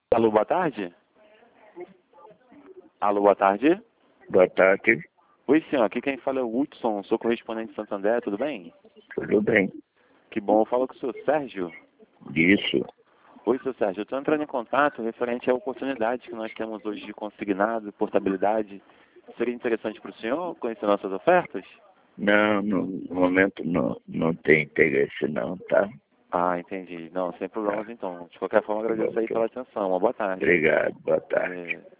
Alô, boa tarde? Alô, boa tarde? Boa tarde, Oi, senhor. Aqui quem fala é o Hudson, sou correspondente de Santo André, tudo bem? tudo bem? Que bom, eu falo com o senhor Sérgio. Isso, Oi, senhor Sérgio. Eu estou entrando em contato referente à oportunidade que nós temos hoje de consignado, portabilidade. Seria interessante para o senhor conhecer nossas ofertas? não, no momento não tem interesse não, tá? Ah, entendi. Não, sem Tá, problemas então. De qualquer forma, tá bom, agradeço aí então. pela atenção. Uma boa tarde. Obrigado, boa tarde. É,